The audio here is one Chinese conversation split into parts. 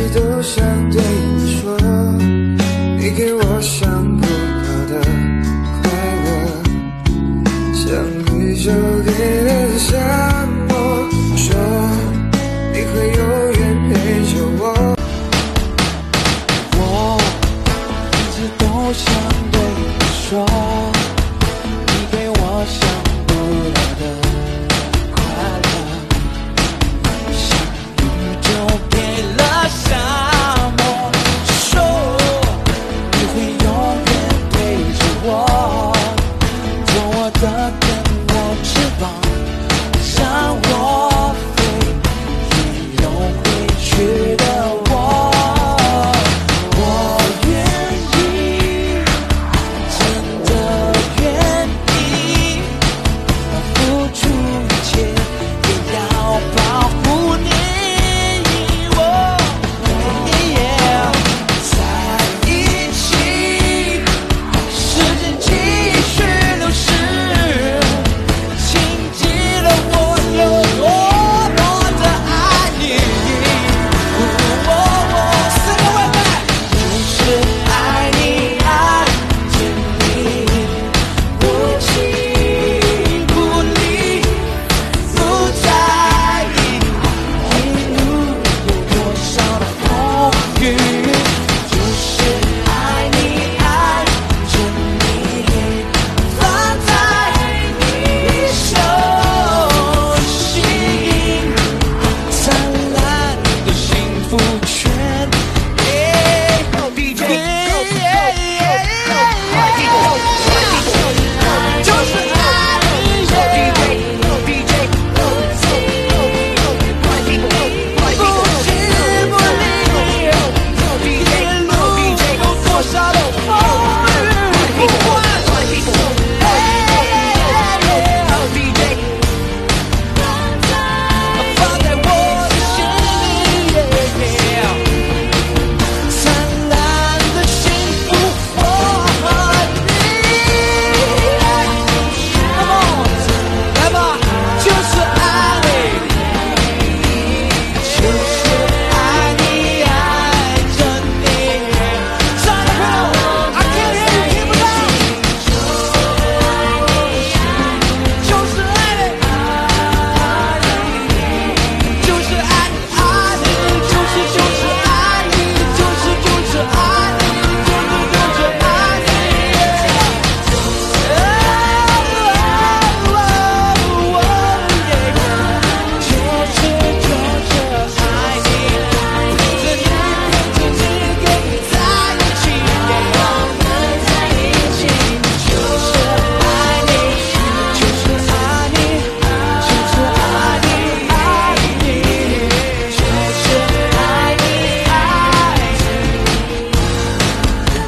都想对你说，你给我想不到的快乐，像宇宙给的沙漠，说你会永远陪着我。 我一直都想对你说，你给我想不到的快乐，像宇宙给了沙漠，说你会永远陪着我，做我的根，我翅膀，让我飞，也有回去的我。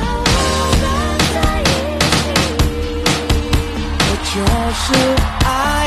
就是爱